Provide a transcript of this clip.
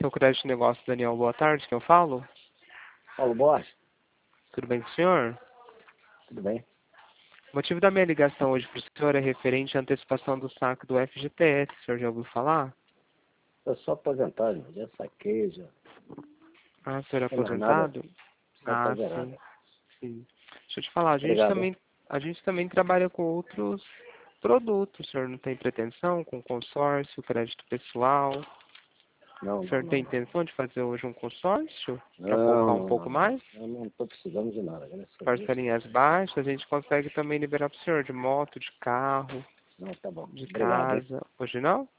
Cartão Crédito de Negócio, Daniel. Boa tarde, quem eu falo? Paulo Borges, Tudo bem com o senhor? tudo bem? O motivo da minha ligação hoje para o senhor é referente à antecipação do saque do FGTS. O senhor já ouviu falar? Eu sou aposentado, já saquei, já. Ah, o senhor é Não mais nada, aposentado? só tá Ah, zerado. sim, sim. Deixa eu te falar, Obrigado, hein? a gente também trabalha com outros produtos. O senhor não tem pretensão com consórcio, crédito pessoal? Não, O não, senhor tem não. intenção de fazer hoje um consórcio para Não, poupar um não, pouco não, não. mais? Eu não estou precisando de nada, graças a Deus. Parcelinhas baixas, a gente consegue também liberar para o senhor de moto, de carro, Não, tá bom. de Obrigado, hein? casa. Hoje não?